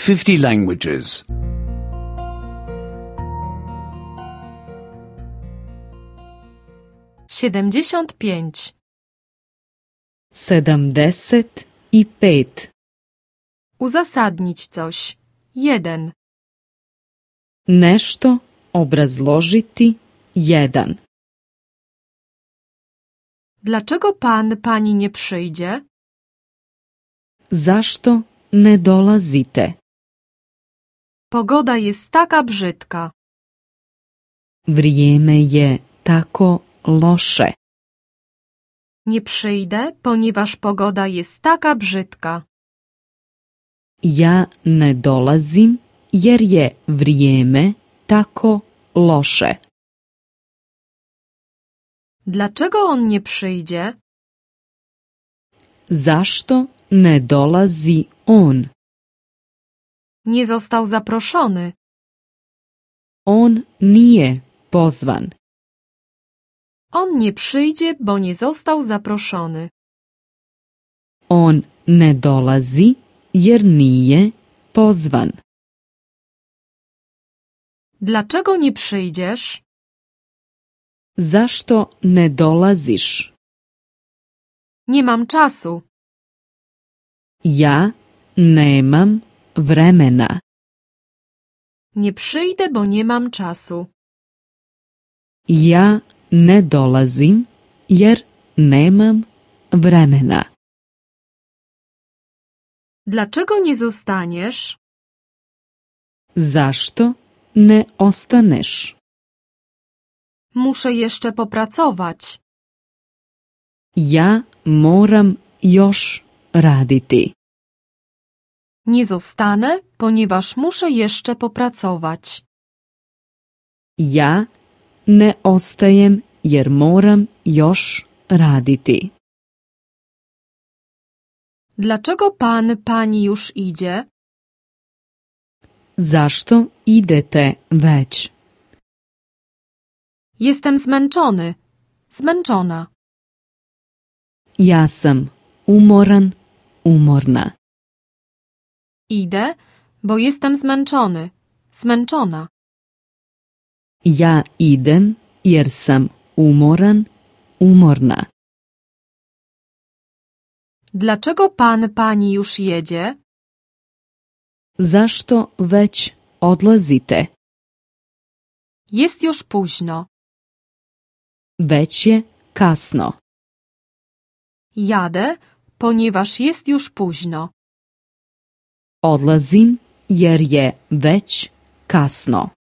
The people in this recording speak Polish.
50 languages. 75. 75. Uzasadnić coś. 1. Nešto obrazložiti. 1. Dlaczego pani nie przyjdzie? Zašto ne dolazite? Pogoda jest taka brzydka. Vrijeme je tako loše. Nie przyjdę, ponieważ pogoda jest taka brzydka. Ja ne dolazim jer je vrijeme tako loše. Dlaczego on nie przyjdzie? Zašto ne dolazi on? Nie został zaproszony. On nije pozvan. On nie przyjdzie, bo nie został zaproszony. On ne dolazi jer nije pozvan. Dlaczego nie przyjdziesz? Zašto ne dolaziš? Nie mam czasu. Ja nemam vremena. Nie przyjdę, bo nie mam czasu. Ja ne dolazim jer nemam vremena. Dlaczego nie zostaniesz? Zašto ne ostaneš? Muszę jeszcze popracować. Ja moram još raditi. Nie zostanę, ponieważ muszę jeszcze popracować. Ja ne ostajem jer moram još raditi. Dlaczego pani już idzie? Zašto idete već? Jestem zmęczony. Zmęczona. Ja sam umoran, umorna. Idę, bo jestem zmęczony. Zmęczona. Ja idem jer sam umoran, umorna. Dlaczego pani już jedzie? Zašto već odlazite? Jest już późno. Već je kasno. Jadę, ponieważ jest już późno. Odlazim jer je već kasno.